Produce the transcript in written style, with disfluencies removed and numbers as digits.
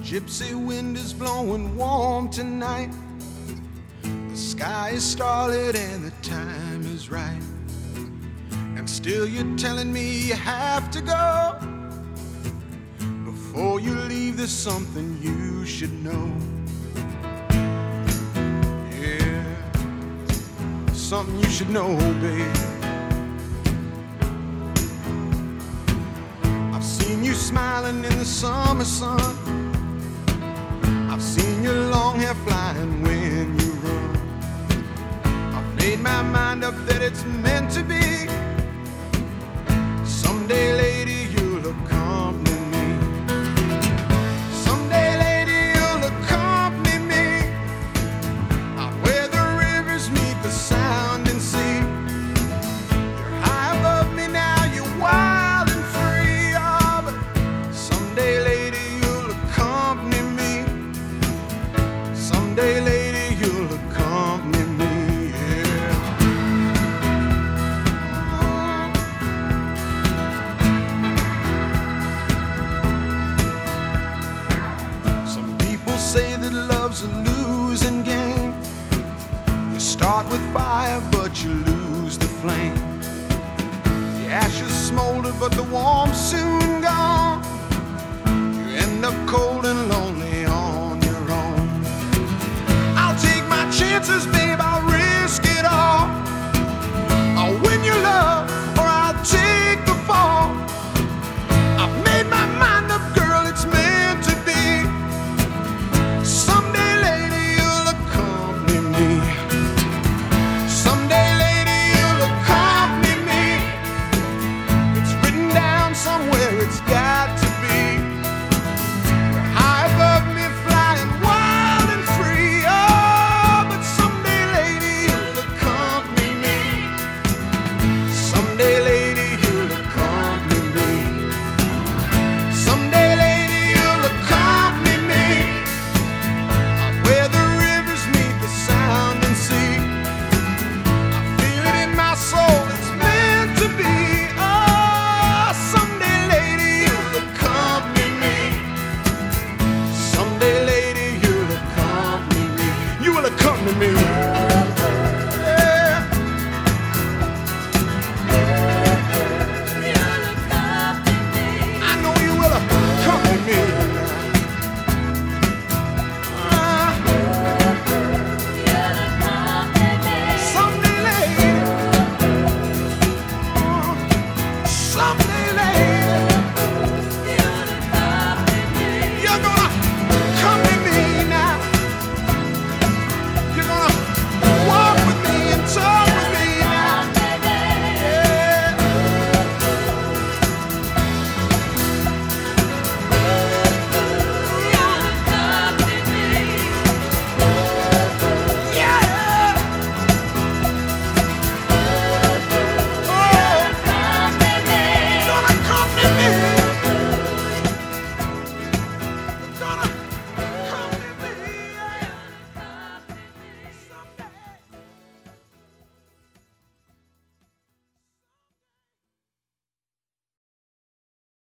gypsy wind is blowing warm tonight. The sky is starlit and the time is right. And still you're telling me you have to go. Before you leave, there's something you should know. Yeah, something you should know, babe. I've seen you smiling in the summer sun. I've seen your long hair flying when you run. I've made my mind up that it's meant to be. Someday, lady, you'll accompany me. Someday, lady, you'll accompany me out where the rivers meet the sound and sea. You're high above me now, you're wild and free. Oh, but someday, lady, you'll accompany me. Someday, lady, you'll accompany me. Yeah. Some people say that love's a losing game. You start with fire, but you lose the flame. The ashes smolder, but the warmth soon gone. You end up cold and lonely on your own. I'll take my chances, babe, I'll risk it all. I'll win your love, or I'll take the fall. I've made my mind up, girl, it's meant to be. Someday, lady, you'll accompany me. Someday, lady, you'll accompany me. It's written down somewhere, it's got to be. You're high above me, flying wild and free. Oh, but someday, lady, you'll accompany me. Someday, lady, you'll accompany me. Someday, lady, you'll accompany me out where the rivers meet the sound and sea. I feel it in my soul, it's meant to be. Oh, someday, lady, you'll accompany me. Someday, lady, you'll accompany me. You will accompany me. Yeah. I know you will accompany me. Someday, lady. Someday, lady.